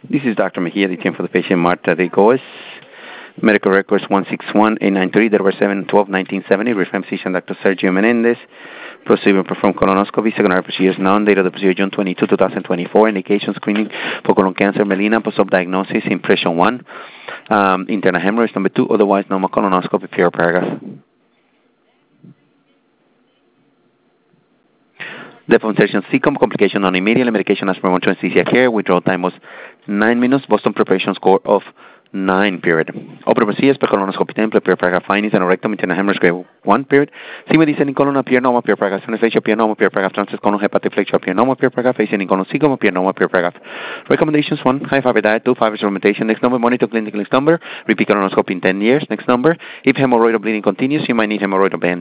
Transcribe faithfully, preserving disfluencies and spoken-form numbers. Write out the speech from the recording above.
This is Doctor Mejia, the team for the patient Marta Rigoes. Medical records one six one eight nine three, Delaware seven twelve nineteen seventy. Reference physician Doctor Sergio Menendez. Procedure perform colonoscopy. Secondary procedures known. Date of the procedure June twenty-second, two thousand twenty-four. Indication screening for colon cancer. Melina. Post-op diagnosis. Impression one. Um, internal hemorrhage number two. Otherwise normal colonoscopy. Pure paragraph. Demonstration C C O M complication non immediately. Medication as per one to anesthesia care. Withdrawal time was nine minutes. Boston preparation score of nine period. Open procedures per colonoscopy template, pure paragraph findings, and rectum internal hemorrhage grade one period. Sigma descending colon appear normal, pure paragraph transflexion appear normal, pure paragraph transverse colon hepatic flexure appear normal, pure paragraph ascending colon C C O M appear normal, pure paragraph. Recommendations one, high fiber diet, two, fiber supplementation. Next number, monitor clinical next number, repeat colonoscopy in ten years. Next number, if hemorrhoidal bleeding continues, you might need hemorrhoidal band.